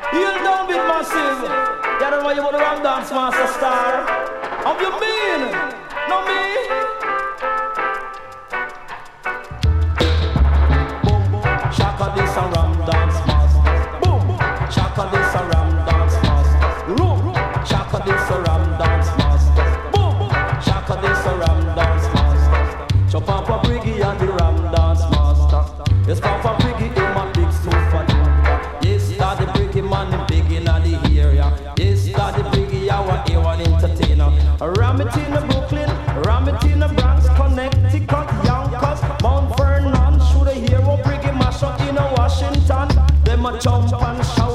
Heel down big massive. You don't know you want to run dance master star. How you mean? No me. Boom boom. Shaka this a ram dance master. Boom. Shaka this a ram dance master. Room. Shaka this a ram dance master. Boom. Shaka this a ram dance master. So Papa Briggy and the ram dance master. Yes, Papa Briggy him a big super duper. Yes, Daddy Briggy man him big in the area. Yes, Daddy Briggy our A1 entertainer. Ram it in the Brooklyn, ram it in the Bronx, Connecticut, Yonkers, Mount Vernon. Should I hear what Briggy mash up in a Washington? Them a jump and shout.